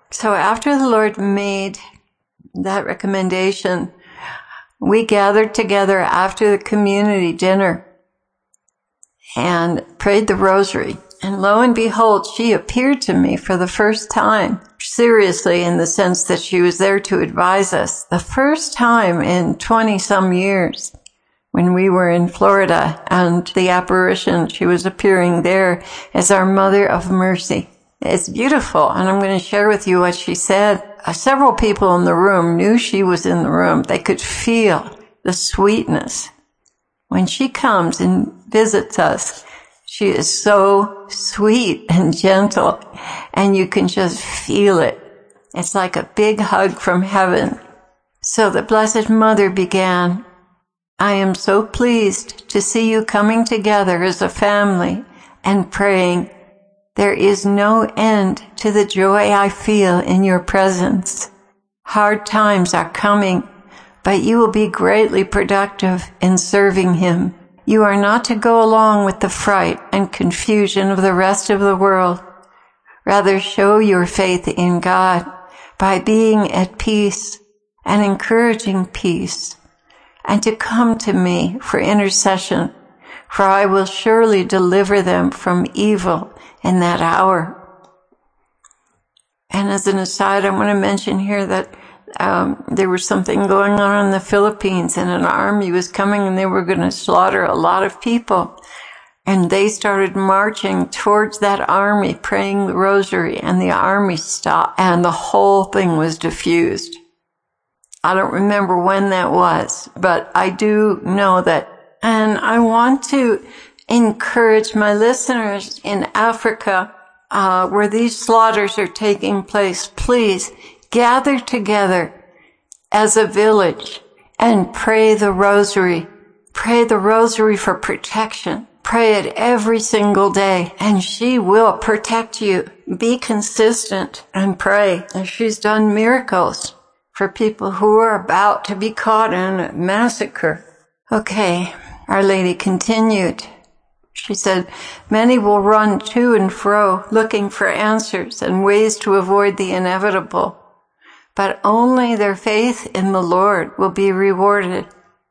So after the Lord made that recommendation, we gathered together after the community dinner and prayed the rosary. And lo and behold, she appeared to me for the first time, seriously, in the sense that she was there to advise us. The first time in 20-some years when we were in Florida, and the apparition, she was appearing there as our Mother of Mercy. It's beautiful, and I'm going to share with you what she said. Several people in the room knew she was in the room. They could feel the sweetness. When she comes and visits us, she is so sweet and gentle, and you can just feel it. It's like a big hug from heaven. So the Blessed Mother began, I am so pleased to see you coming together as a family and praying. There is no end to the joy I feel in your presence. Hard times are coming, but you will be greatly productive in serving Him. You are not to go along with the fright and confusion of the rest of the world. Rather, show your faith in God by being at peace and encouraging peace, and to come to me for intercession, for I will surely deliver them from evil in that hour. And as an aside, I want to mention here that there was something going on in the Philippines, and an army was coming, and they were going to slaughter a lot of people. And they started marching towards that army, praying the rosary, and the army stopped, and the whole thing was diffused. I don't remember when that was, but I do know that. And I want to encourage my listeners in Africa, where these slaughters are taking place, please gather together as a village and pray the rosary. Pray the rosary for protection. Pray it every single day, and she will protect you. Be consistent and pray. And she's done miracles for people who are about to be caught in a massacre. Okay, Our Lady continued. She said, many will run to and fro looking for answers and ways to avoid the inevitable, but only their faith in the Lord will be rewarded.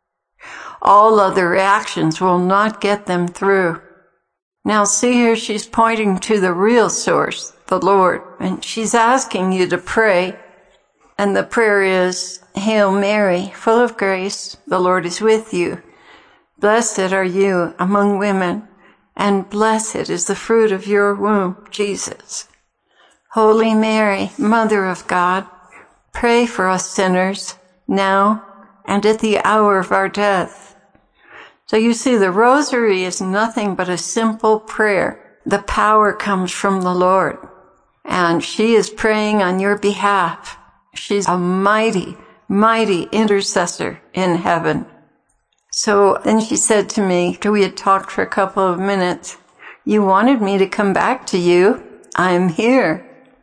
All other actions will not get them through. Now see here, she's pointing to the real source, the Lord, and she's asking you to pray. And the prayer is, Hail Mary, full of grace, the Lord is with you. Blessed are you among women, and blessed is the fruit of your womb, Jesus. Holy Mary, Mother of God, pray for us sinners, now and at the hour of our death. So you see, the rosary is nothing but a simple prayer. The power comes from the Lord, and she is praying on your behalf. She's a mighty, mighty intercessor in heaven. So then she said to me, after we had talked for a couple of minutes, you wanted me to come back to you. I'm here.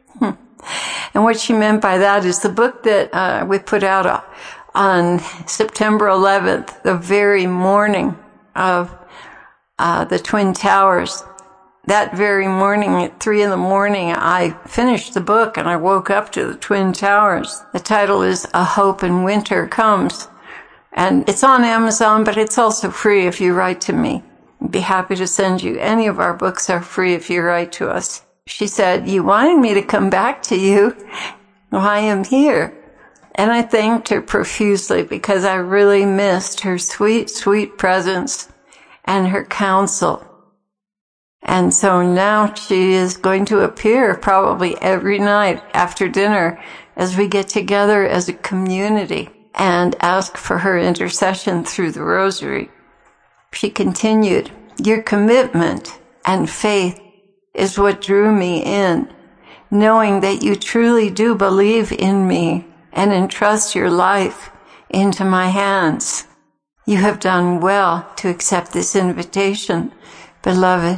And what she meant by that is the book that we put out on September 11th, the very morning of the Twin Towers. That very morning at 3 a.m, I finished the book and I woke up to the Twin Towers. The title is A Hope in Winter Comes. And it's on Amazon, but it's also free if you write to me. I'd be happy to send you. Any of our books are free if you write to us. She said, you wanted me to come back to you. Well, I am here. And I thanked her profusely because I really missed her sweet, sweet presence and her counsel. And so now she is going to appear probably every night after dinner as we get together as a community and ask for her intercession through the rosary. She continued, your commitment and faith is what drew me in, knowing that you truly do believe in me and entrust your life into my hands. You have done well to accept this invitation, beloved.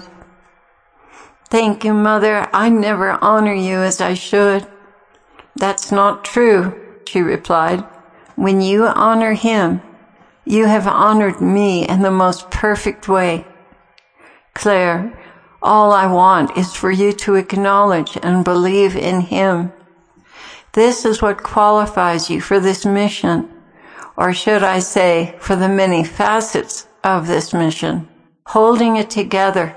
Thank you, Mother. I never honor you as I should. That's not true, she replied. When you honor him, you have honored me in the most perfect way. Claire, all I want is for you to acknowledge and believe in him. This is what qualifies you for this mission, or should I say, for the many facets of this mission. Holding it together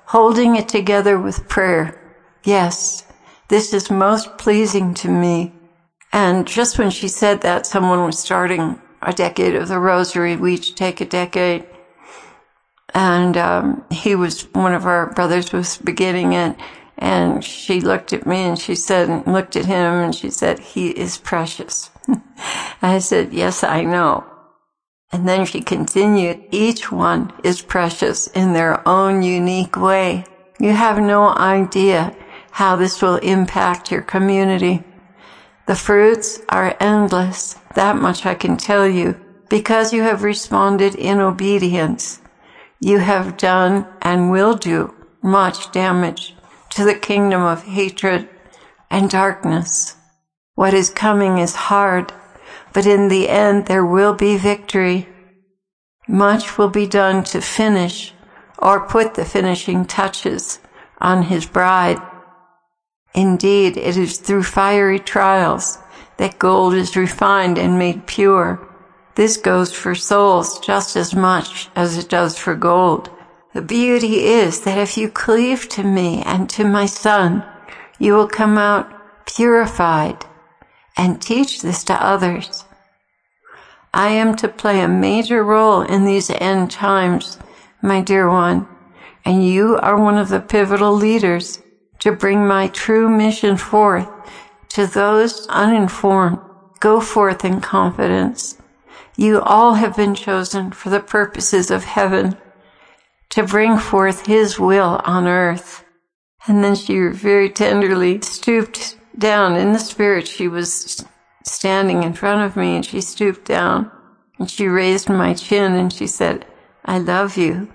with prayer. Yes, this is most pleasing to me. And just when she said that, someone was starting a decade of the Rosary. We each take a decade. And one of our brothers was beginning it. And she looked at me and she said, looked at him and she said, he is precious. I said, yes, I know. And then she continued, each one is precious in their own unique way. You have no idea how this will impact your community. The fruits are endless. That much I can tell you, because you have responded in obedience. You have done and will do much damage to the kingdom of hatred and darkness. What is coming is hard, but in the end there will be victory. Much will be done to finish or put the finishing touches on his bride. Indeed, it is through fiery trials that gold is refined and made pure. This goes for souls just as much as it does for gold. The beauty is that if you cleave to me and to my Son, you will come out purified and teach this to others. I am to play a major role in these end times, my dear one, and you are one of the pivotal leaders to bring my true mission forth to those uninformed. Go forth in confidence. You all have been chosen for the purposes of heaven, to bring forth his will on earth. And then she very tenderly stooped down in the spirit. She was standing in front of me and she stooped down and she raised my chin and she said, I love you.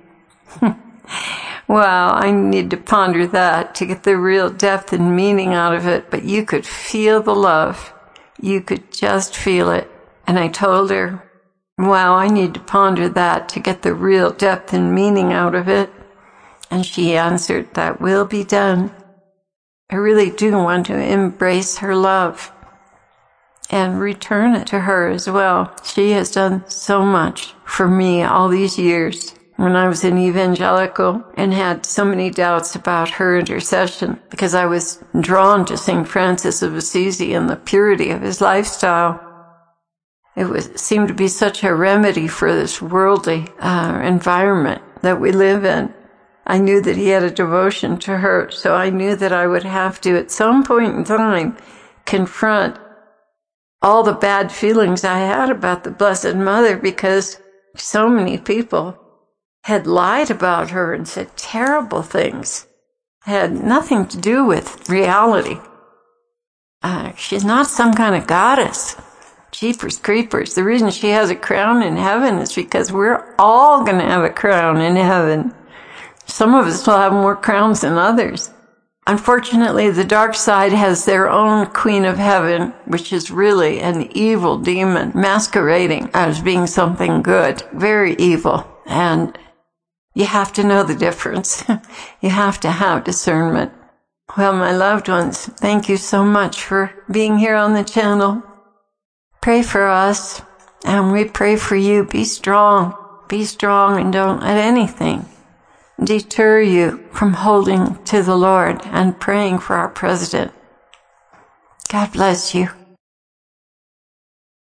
Wow, I need to ponder that to get the real depth and meaning out of it, but you could feel the love. You could just feel it. And I told her, wow, I need to ponder that to get the real depth and meaning out of it. And she answered, that will be done. I really do want to embrace her love and return it to her as well. She has done so much for me all these years. When I was an evangelical and had so many doubts about her intercession because I was drawn to St. Francis of Assisi and the purity of his lifestyle. It seemed to be such a remedy for this worldly environment that we live in. I knew that he had a devotion to her, so I knew that I would have to, at some point in time, confront all the bad feelings I had about the Blessed Mother because so many people had lied about her and said terrible things. It had nothing to do with reality. She's not some kind of goddess. Jeepers creepers. The reason she has a crown in heaven is because we're all going to have a crown in heaven. Some of us will have more crowns than others. Unfortunately, the dark side has their own Queen of Heaven, which is really an evil demon masquerading as being something good. Very evil. And you have to know the difference. You have to have discernment. Well, my loved ones, thank you so much for being here on the channel. Pray for us, and we pray for you. Be strong, and don't let anything deter you from holding to the Lord and praying for our president. God bless you.